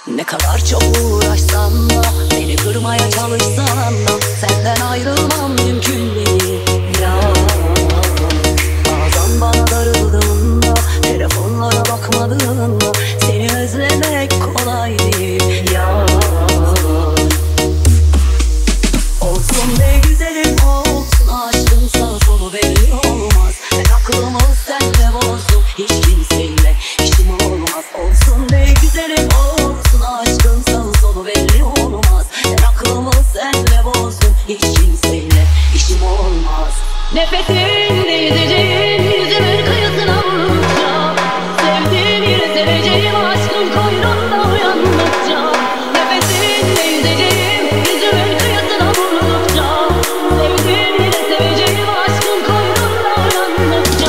Ne kadar çok uğraşsan da, beni kırmaya çalışsan da, senden ayrılmam mümkün değil ya. Bazen bana darıldığında, telefonlara bakmadığında, seni özlemek kolay değil ya. Olsun be güzelim olsun, aşkın sağ solu belli olmaz. Ben aklımı senle bozdum, hiç kimseyle işim olmaz. Olsun be güzelim olsun, aşkın sağ solu belli olmaz. Ben aklımı senle bozdum, hiç kimseyle işim olmaz. Nefesimde yüzeceğim, yüzümün kıyısına vurunca, sevdiğim yeri seveceğim, aşkın koynunda uyandıkça. Nefesimde yüzeceğim, yüzümün kıyısına vurunca, sevdiğim yeri seveceğim, aşkın koynunda uyandıkça.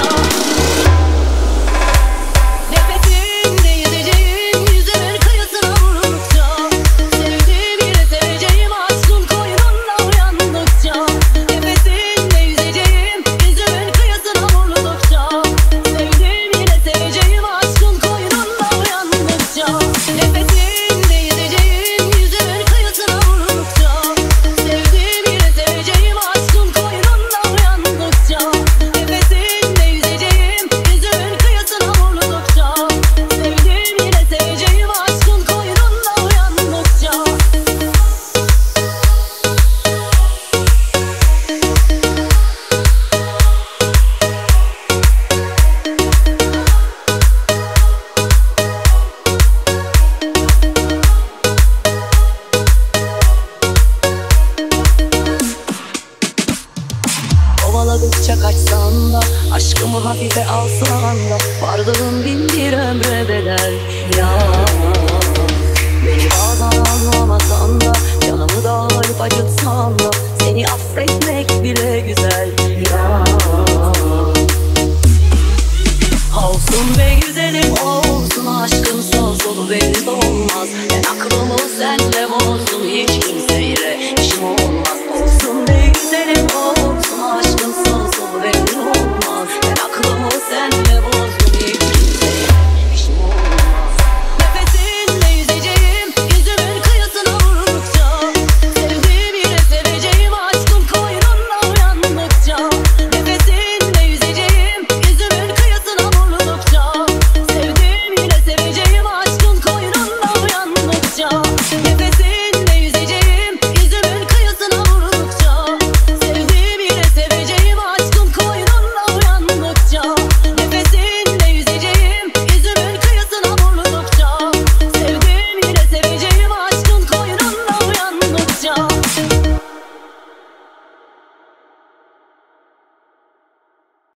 Nefesimde yüzeceğim, yüzümün kıyısına vurunca, sevdiğim yeri seveceğim, aşkın koynunda uyandıkça. Nefesimde yüzeceğim, yüzümün kıyısına vurdukça, sevdiğim yine seveceğim, aşkın koynunda uyandıkça. Nefesimde yüzeceğim, yüzümün kıyısına vurdukça, sevdiğim yine seveceğim, aşkın koynunda uyandıkça. Nefesimde yüzeceğim, yüzümün kıyısına vurdukça, sevdiğim yine seveceğim, aşkın koynunda uyandıkça. Kovaladıkça kaçsan da, aşkımı hafife alsan da, vardığın bin bir ömre bedel ya. Beni bazen anlamasan da, canımı dağlayıp acıtsan da, seni affetmek bile güzel ya. Olsun be güzelim olsun, aşkın sağ solu belli olmaz. Ben aklımı senle bozdum, hiç kimseyle işim olmaz. Olsun be güzelim olsun, aşkın sağ solu belli olmaz. Ben aklımı senle bozdum.